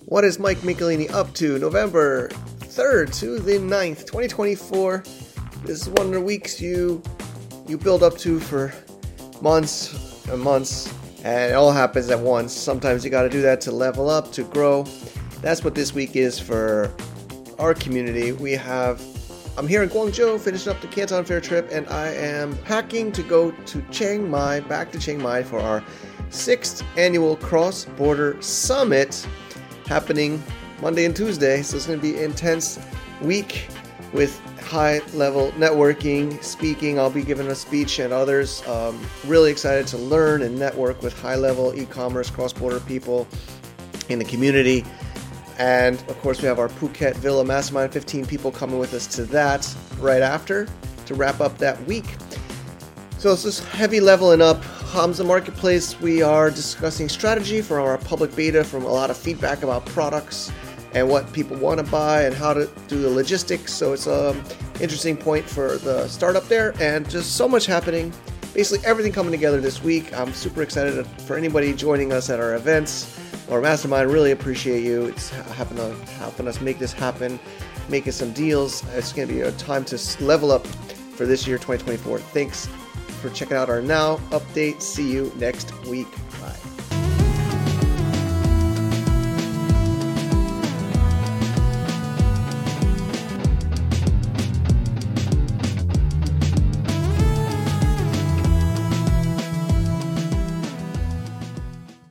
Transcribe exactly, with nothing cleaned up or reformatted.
What is Mike Michelini up to? November third to the ninth, twenty twenty-four. This is one of the weeks you you build up to for months and months, and it all happens at once. Sometimes you got to do that to level up, to grow. That's what this week is for our community. We have, I'm here in Guangzhou, finishing up the Canton Fair trip, and I am packing to go to Chiang Mai, back to Chiang Mai for our sixth annual Cross-Border Summit, happening Monday and Tuesday. So it's going to be an intense week with high-level networking, speaking. I'll be giving a speech and others. Um, really excited to learn and network with high-level e-commerce, cross-border people in the community. And of course, we have our Phuket Villa Mastermind, fifteen people coming with us to that right after to wrap up that week. So it's just heavy leveling up. Hamza Marketplace, we are discussing strategy for our public beta, from a lot of feedback about products and what people want to buy and how to do the logistics. So it's an interesting point for the startup there, and just so much happening. Basically everything coming together this week. I'm super excited for anybody joining us at our events or Mastermind. Really appreciate you. It's helping us, helping us make this happen, making some deals. It's going to be a time to level up for this year, twenty twenty-four. Thanks for checking out our Now update. See you next week.